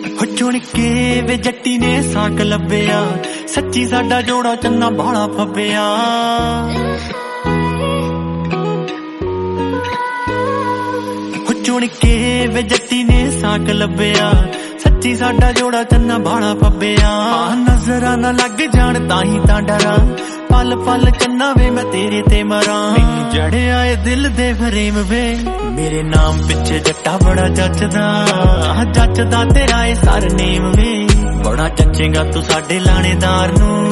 चुन के वे जट्टी ने साक लभ्या सच्ची साडा जोड़ा चन्ना बाला फब्बिया चुन के वे जट्टी ने साक लभ्या सच्ची साडा जोड़ा चन्ना बाला फब्बिया नजरां ना लग जाण ताही तां डरां पल पल चन्ना वे मैं तेरे ते मरां जड़े आए दिल दे फरेम वे मेरे नाम पिछे जट्टा बड़ा जचदा तेरा ए सरनेम वे बड़ा जचेगा तू साडे लाणेदार नूं